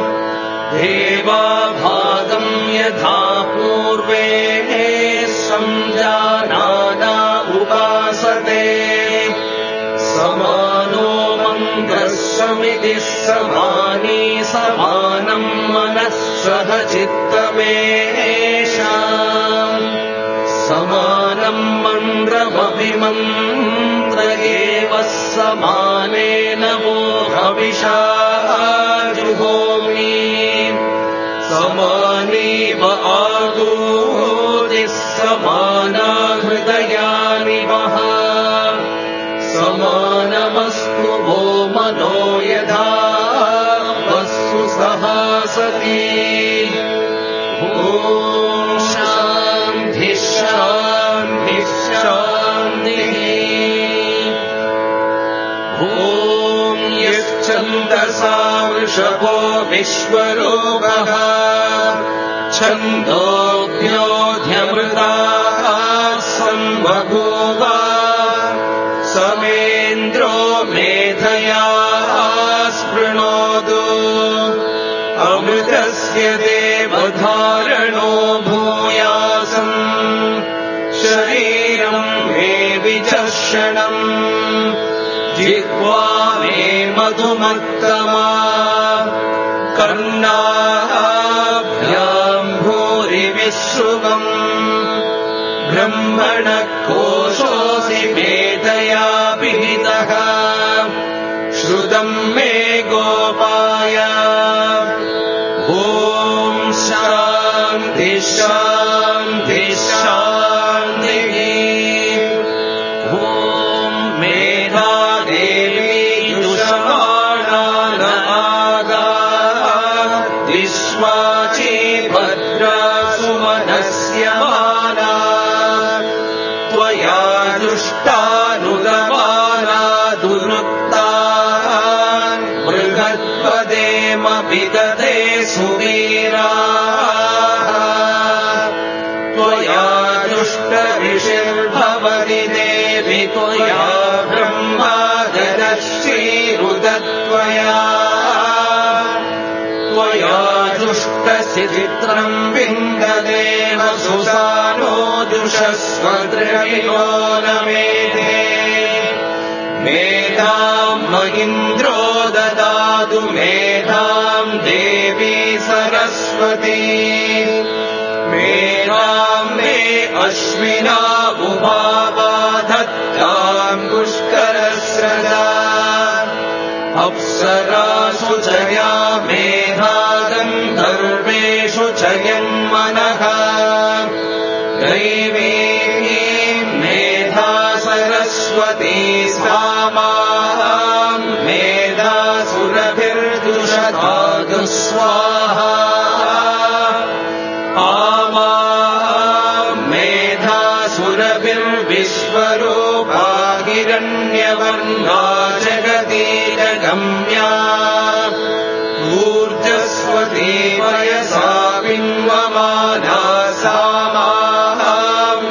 Speaker 1: देवाभागम् यथा पूर्वे संजानाना उपासते समानो मन्त्रः समितिः समानी समानम् मनः सह चित्तमेषाम् समानम् मन्त्रमपि मन्त्र एव समानेन वो हविषा जुहोमि समानीव आदूतिः समाना हृदयानि वः समानमस्तु वो मनो यथा वस्तु सहासति ॐ शान्ति शान्ति शान्तिः ॐ यश्चन्दसा वृषभो विश्वरूपः छन्दोऽभ्योऽध्यमृताः संबभूव समेन्द्रो मेधया स्पृणोतु अमृतस्य देवधारणो भूयासम् शरीरम् मे विचर्षणम् जिह्वा मे मधुमत्तमा कर्णाभ्याम् भूरि विश्रुवम् ब्रह्मणः कोशोऽसि मेधया विहितः श्रुतम् मे गोपाय शान्ति शान्ति शान्तिः। ॐ मेधा देवी दुषमाणा न आगात् विश्वाची भद्रा सुमनस्य माना त्वया दुष्टानुगमाना दुरुक्ता बृहत्पदेमपि ददे सुवीरा त्वया दुष्टऋषिर्भवति देवि त्वया ब्रह्मादरश्रीरुदत्वया त्वया दुष्टसिचित्रम् विन्ददेव सुसानो जुषस्वद्रविणो न मेधे मेधाम् महीन्द्रो ददातु मेधाम् देवी सरस्वती मेधाम् मे अश्विना उभाबाधत्ताम् पुष्करस्रजा अप्सरासु च या मेधा गन्धर्वेषु च यन्मनः दैवी मेधा सरस्वती सामाम् मेधासुरभिर्दुषधातु स्वाहा आमाम् मेधासुरभिर्विश्वरूपा हिरण्यवर्णा जगतीरगम्या ऊर्जस्वती वयसा विन्वमाना सामाम्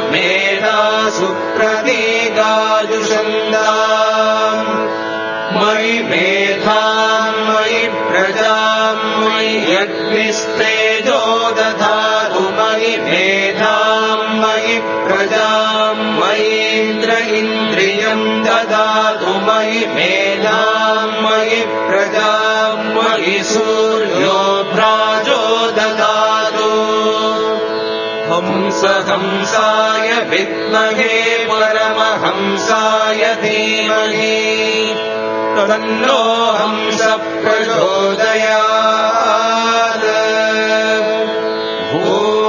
Speaker 1: मेधासुप्रतीगाजुषन्दाम् मयि मेधाम् मयि प्रजाम् मयि यज्ञस्तेजो दधातु मयि मेधाम् मयि प्रजाम् मयीन्द्र इन्द्रियम् ददातु मयि मेधाम् मयि प्रजाम् मयि सूर्यो भ्राजो ददातु हंस हंसाय विद्महे परमहंसाय धीमहि तन्नो हंस प्रचोदयात्। ॐ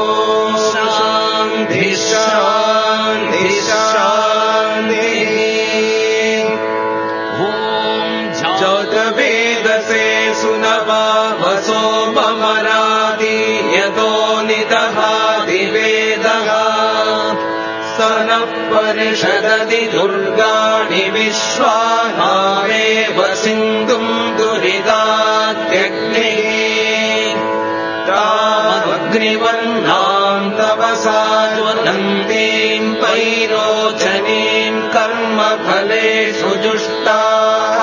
Speaker 1: शान्ति शान्ति शान्तिः। ॐ जातवेदसे सुनवावसो ममरादि यतो निदहाति वेदः स नः परिषदति दुर्गाणि विश्वानामेव सिन्धुम् दुरितात्यग्निः तामग्निवर्णाम् तपसा ज्वलन्तीम् पैरोचनीम् कर्मफलेषु जुष्टाः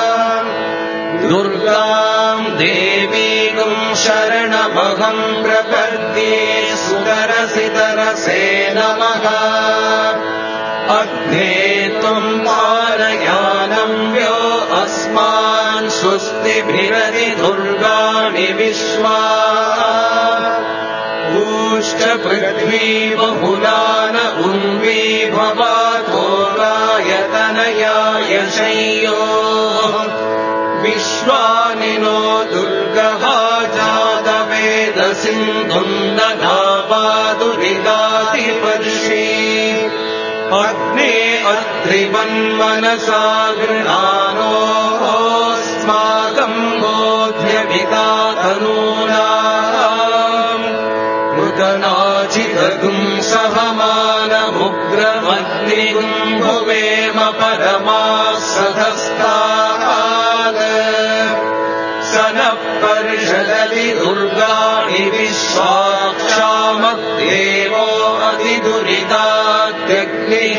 Speaker 1: दुर्गाम् देवीम् शरणमहम् प्रपद्ये सुतरसि तरसे नमः अग्ने त्वम् पारयानव्यो अस्मान् स्वस्तिभिरति दुर्गाणि विश्वा ऊश्च पृथ्वी बहुलान उन्वी भवातो गायतनयाय शय्यो विश्वानि नो दुर्गः जातवेदसिन्धुम् दधापादुरिदातिपर्षि अग्ने अत्रिवन्मनसा गृणानोऽस्माकम् बोध्यमिता तनूनाम् मृदनाचिदगुम् सहमानमुग्रमग्निगुम् भुवेम परमाः सधस्तात् स नः परिषदति दुर्गाणि विश्वाक्षामद्देवो अधिदुरितात्यग्निः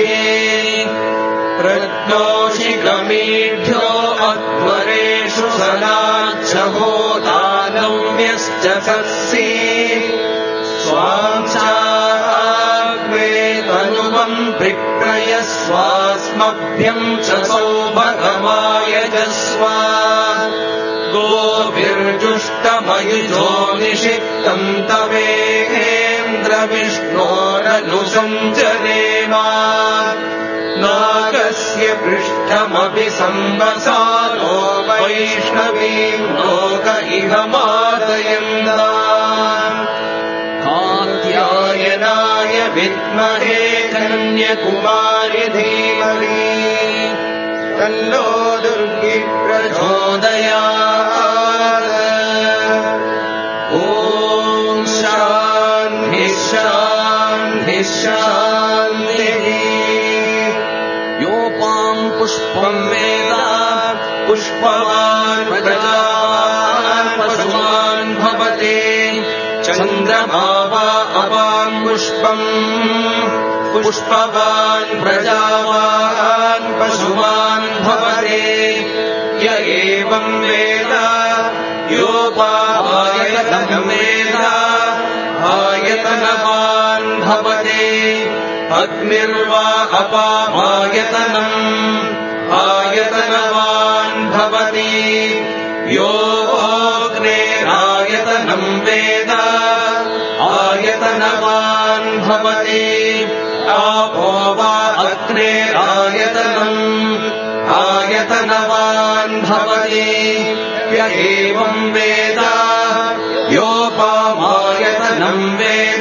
Speaker 1: प्रज्ञोषिकमीढ्यो अध्वरेषु सनाच्छहो दानव्यश्च सत्सि स्वांशाग्ने तनुवम् विप्रयस्वास्मभ्यम् च सौभगमायजस्वा गोभिर्जुष्टमयुजो निषिक्तम् तवेन्द्रविष्णोरनुसञ्जनेमा नागस्य पृष्ठमपि संवसानो वैष्णवीम् लोक इह मादयन्ता विद्महे कन्याकुमारी धीमहि तन्नो दुर्गी प्रचोदयात्। ॐ शान्ति शान्ति शान्तिः। योपां पुष्पं वेद पुष्पवान् प्रजावान् पशुमान् भवति। चन्द्रमा वा अपां पुष्पम् पुष्पवान् प्रजावान् पशुमान् भवति। य एवं वेद योपायतनं वेद आयतनवान् भवति। अग्निर्वा अपामायतनम् आयतनवान् भवति। योऽग्नेरायतनं वेद आयतनवान् भवति। आपो वा अग्नेरायतनम् आयतनवान् भवति। य एवं वेद योपामायतनं वेद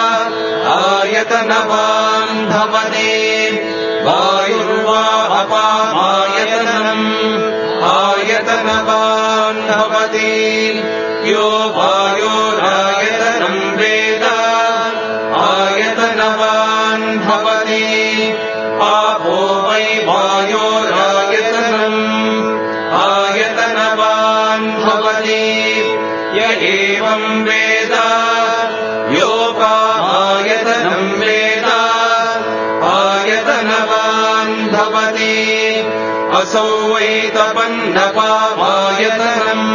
Speaker 1: आयतनवान् भवति। वायुर्वा अपामायतनम् आयतनवान् भवति। यो वायोरायतनं वेद आयतनवान् भवति। आपो वै वायोरायतनम् आयतनवान् भवति। य एवं वेद योपायतनं वेद आयतनवान् भवति। असौ वै तपन्नपामायतनम्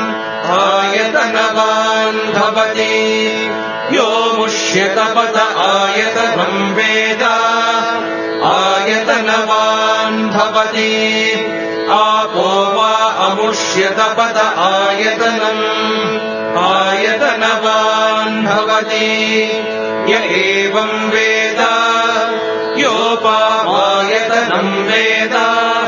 Speaker 1: आयतनवान् भवति। यो मुष्यतपत आयतनं वेद आयतनवान् भवति। आपो वा अमुष्यतपत आयतनम् आयतनवान् भवति। य एवं वेद योपायतनं वेद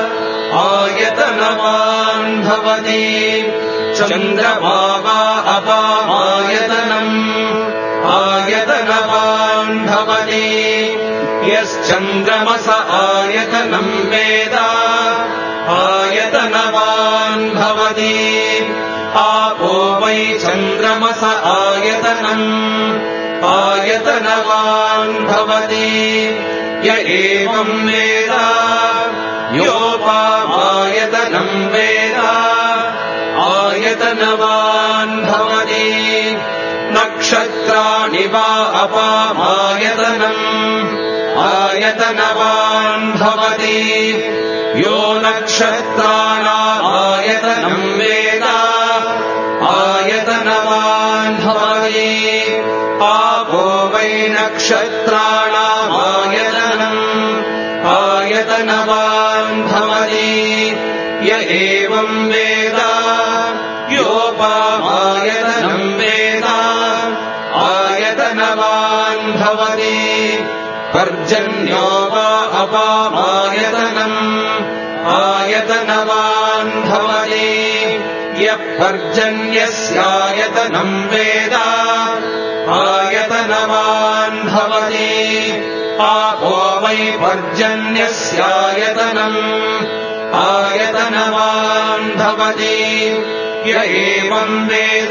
Speaker 1: आयतनवान् भवति। चन्द्रमा वा अपामायतनम् आयतनवान् भवति। यश्चन्द्रमस आयतनं वेद आयतनवान् भवति। आपो वै चन्द्रमस आयतनम् आयतनवान् भवति। य एवं वेद योपायतनं वेद आयतनवान् भवति। नक्षत्राणि वा अपामायतनम् आयतनवान् भवति। यो नक्षत्राणामायतनं वेद आयतनवान् भवति। आपो वै नक्षत्राणामायतनम् आयतनवान् भवति। य एवं वेद योपायतनं वेद आयतनवान् भवति। पर्जन्यो वा अपामायतनम् आयतनवान् भवति। यः पर्जन्यस्यायतनं वेद आयतनवान् भवति। आपो वै पर्जन्यस्यायतनम् आयतनवान् भवति। य एवं वेद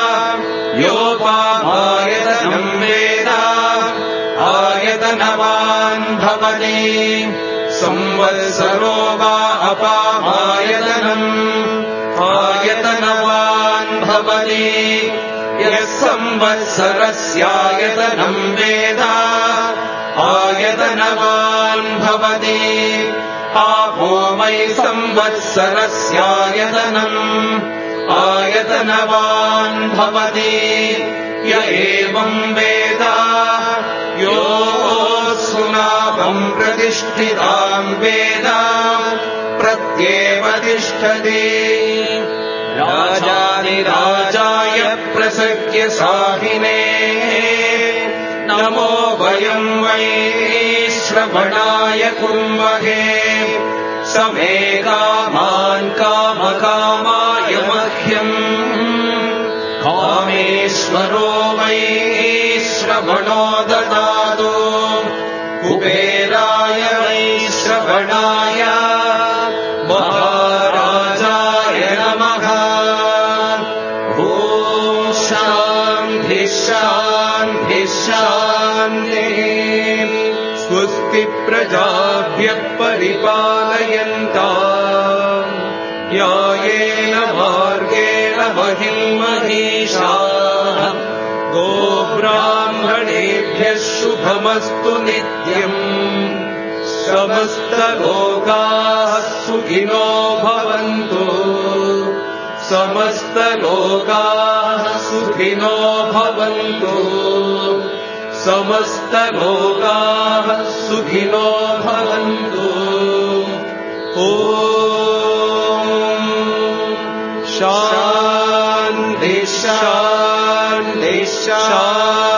Speaker 1: योपायतनं वेद आयतनवान् भवति। संवत्सरो वा अपामायतनम् आयतनवान् भवति। यः संवत्सरस्यायतनं वेद आयतनवान् भवति। आपो वै संवत्सरस्यायतनम् आयतनवान् भवति। य एवं वेद योऽस्माकं प्रतिष्ठितां वेद प्रत्येव तिष्ठति। राजाधिराजाय प्रसज्य साहिने नमो वयं वै श्रवणाय कुर्महे। समे कामान् कामकामाय मह्यम् कामेश्वरो वै श्रवणो ददातु। कुबेराय वैश्रवणाय महाराजाय नमः। ॐ शान्तिः शान्तिः शान्तिः। स्वस्ति प्रजाभ्यः परिपालयन्ताम् न्यायेन मार्गेण महिन्महीषाः। गोब्राह्मणेभ्यः शुभमस्तु नित्यम्। समस्तलोकाः सुखिनो भवन्तु। समस्तलोकाः सुखिनो भवन्तु। समस्तलोकाः सुखिनो भवन्तु। ॐ शान्ति शान्ति शान्ति।